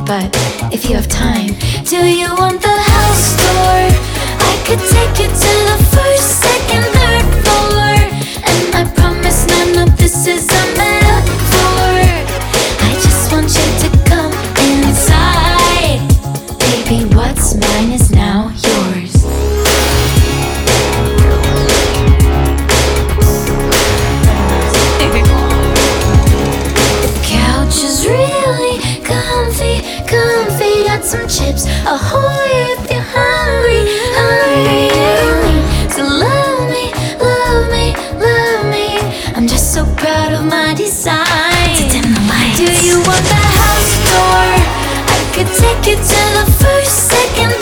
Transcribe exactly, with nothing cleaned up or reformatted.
but if you have time, do you want the house tour? I could take you to the first, second, third floor, and I promise none of this is a metaphor. I just want you to come inside. Baby, what's mine is now yours. The couch is really comfy, comfy. Got some chips, ahoy if you're hungry, hungry, hungry. So love me, love me, love me. I'm just so proud of my design. To dim the lights. Do you want the house door? I could take you to the first, second,